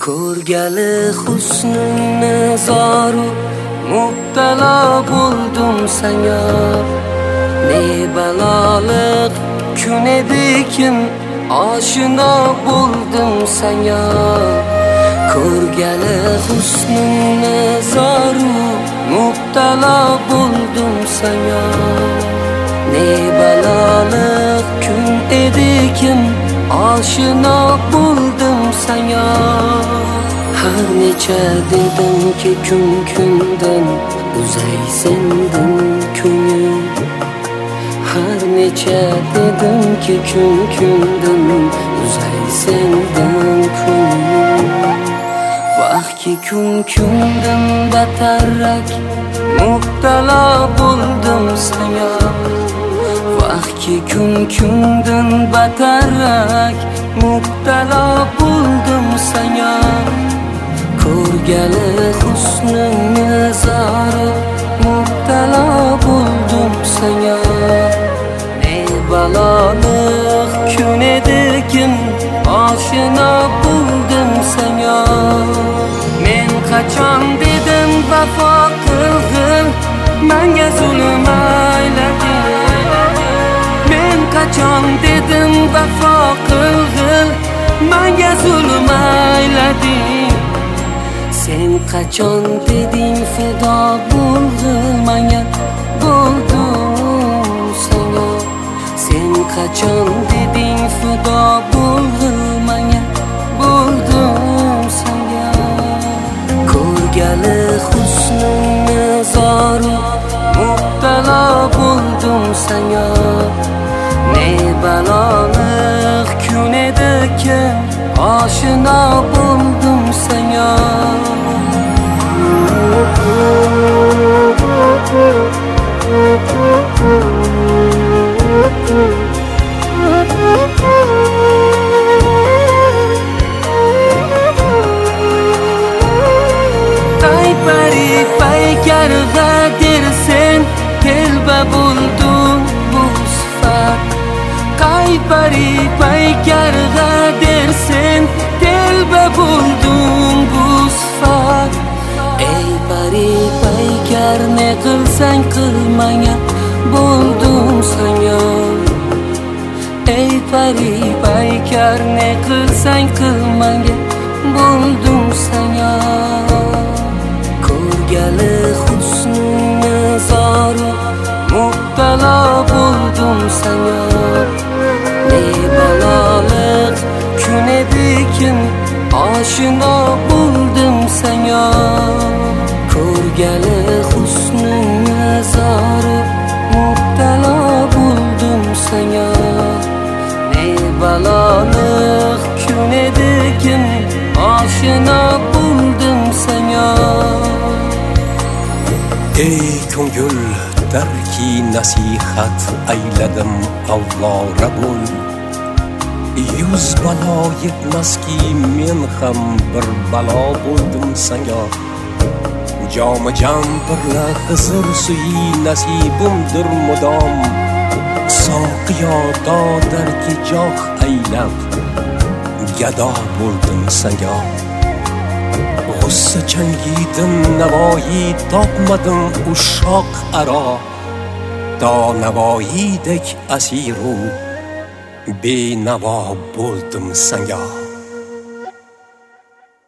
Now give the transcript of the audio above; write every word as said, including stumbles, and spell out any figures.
Ko'rgali husningni zoru mubtalo bo'ldim senga. Ne baloliq kun edikim oshino bo'ldim senga. Ko'rgali husningni zoru mubtalo bo'ldim senga. Ne baloliq kun edikim oshino bo'ldim senga. Har necha dedimki kun kundan uzay sendan ko'ngil. Har necha dedimki kun kundan uzay sendan ko'ngil. Vaqtki kun kundan battarrak mubtalo bo'ldim senga. Vaqtki kun kundan battarrak mubtalo bo'ldim senga. Ko'rgali husningni zoru mubtalo bo'ldim senga. Ne baloliq kun edikim oshino bo'ldim senga. Men qachon dedim vafo qilg'in, menga zulm aylading. Men qachon dedim vafo qilg'in, menga zulm aylading. Sen qachon deding fido bo'lg'in, menga bo'ldim senga. Sen qachon deding fido bo'lg'in, menga bo'ldim senga. Ko'rgali husningni zoru mubtalo bo'ldim senga. Ne baloliq kun edikim oshino bo'ldim senga. Tay pari paykar dersen telba bo'ldim bu sifat. Tay pari paykar dersen telba bo'ldim bu sifat. Ey pari paykar ne qilsang qil, menga bo'ldim senga. Ey pari paykar ne qilsang qil, menga bo'ldim senga. Ko'rgali husningni zoru mubtalo bo'ldim senga. Ne baloliq kun edikim oshino bo'ldim senga. Ko'rgali husningni zoru mubtalo bo'ldim senga. Ne baloliq kun edikim oshino bo'ldim senga. Ey ko'ngil, darki nasihat ayladim avvora bo'l. Yuz balo yetmaski men ham bir balo bo'ldim senga. Jomi jam birla Xizr suyi nasibimdir mudom. Soqiyo darki joh aylab gado bo'ldim senga. G'ussa changidim navoiy topmadim ushoq aro. To navoiydek asiru benavo bo'ldim senga.